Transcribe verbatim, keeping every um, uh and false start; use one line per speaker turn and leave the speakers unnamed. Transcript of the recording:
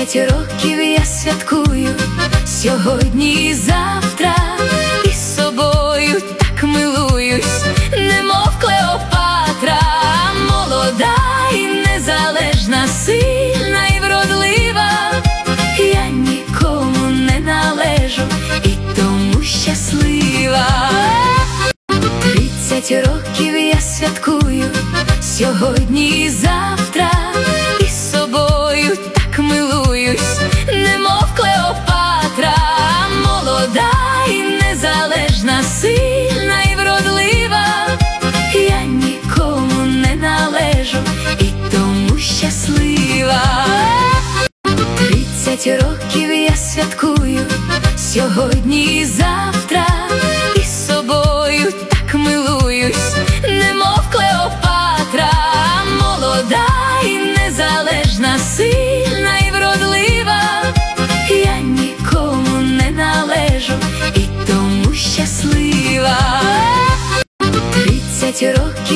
Тридцять років я святкую сьогодні і завтра, і з собою так милуюсь, немов Клеопатра. Молода і незалежна, сильна і вродлива, я нікому не належу і тому щаслива. Тридцять років я святкую сьогодні і завтра, і з собою так милуюсь, немов Клеопатра. Молода і незалежна, сильна і вродлива, я нікому не належу і тому щаслива. Тридцять років я святкую сьогодні і завтра, і з собою так милуюсь, немов Клеопатра. Молода і незалежна, сильна і вродлива, я нікому не належу і тому щаслива. Тридцять років